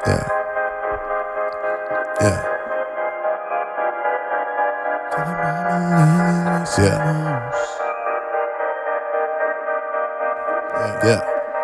Yeah. Yeah. Yeah.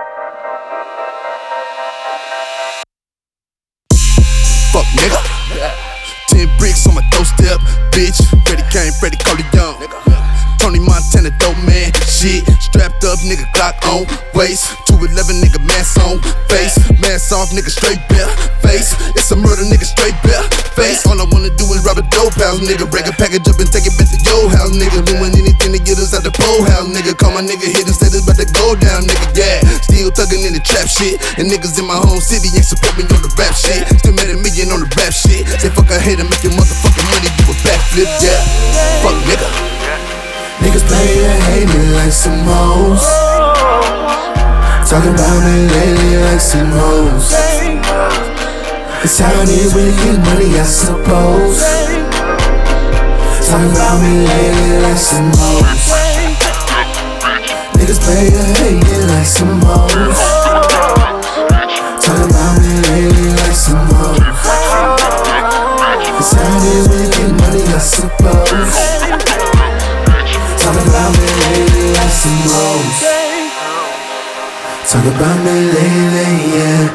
Fuck nigga. 10 bricks on my doorstep, bitch. Freddie Kane, Freddie Corleone. Tony Montana, dope man, shit. Strapped up, nigga, Glock on waist. 211, nigga, mask on face. Mask off, nigga, straight bare face. It's a murder, nigga, straight bare face. All I wanna do is rob a dope house, nigga. Break a package up and take it back to your house, nigga. Doing anything to get us out the pole house, nigga. Call my nigga hit and said it's about to go down, nigga. Yeah, still thuggin' in the trap shit. And niggas in my home city ain't support me on the rap shit. Still made $1 million on the rap shit. Say fuck a hater, make your motherfucking money do a backflip, yeah. Fuck nigga. Niggas play to hate me like some hoes. Talking about me lately like some hoes. It's how it is when you get money, I suppose. Talking about me lately like some hoes. Niggas play to hate me like some hoes. Talking about me lately like some hoes. It's how it is when you get money, I suppose. Talk about me lately like some hoes. Talk about me lately, yeah.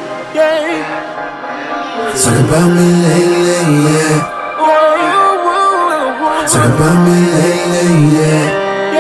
Talk about me lately, yeah. Talk about me lately, yeah.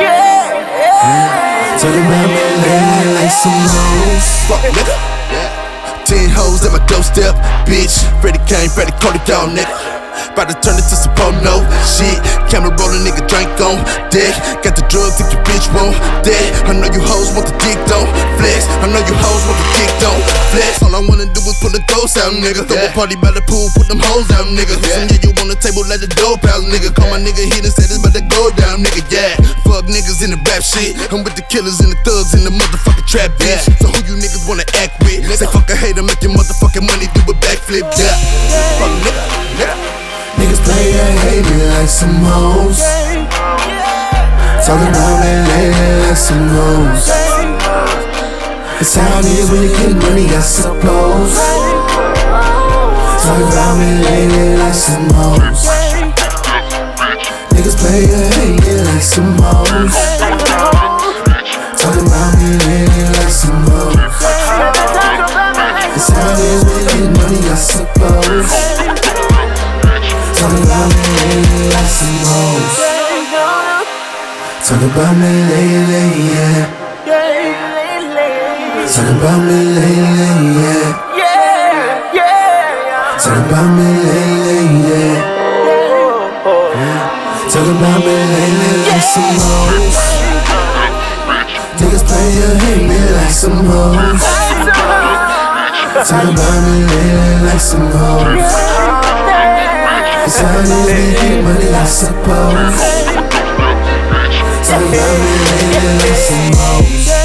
Talk about me lately like some hoes. Fuck nigga. 10 hoes at my doorstep, bitch. Freddie Kane, Freddie Corleone, nigga. About to turn it to some porno shit. Camera rollin', nigga, drink on deck. Got the drugs if your bitch want that. I know you hoes want the dick, don't flex. I know you hoes want the dick, don't flex. All I wanna do is pull the ghost out, nigga. Throw a party by the pool, put them hoes out, nigga. Some you on the table like the dope house, nigga. Call my nigga hit and said it's about to go down, nigga, yeah. Fuck niggas in the rap shit. I'm with the killers and the thugs in the motherfucking trap, bitch. So who you niggas wanna act with? Say fuck a hater, make your motherfucking money do a backflip, yeah. Fuck nigga, nigga. Niggas play to hate me like some hoes. Talking about me lately like some hoes. It's how it is when you get money, I suppose. Talking about me lately like some hoes. Niggas play to hate me like some hoes. Talking about me lately like some hoes. It's how it is when you get money, I suppose. Talk about me lately like some hoes. Talk about me lately, yeah. Talk about me lately, yeah. Talk about me lately, yeah. Talk about me lately like some hoes. Niggas play to hate me like some hoes. Talk about me lately like some hoes. It's how it is when you get money, I suppose. Talk about me lately like some hoes.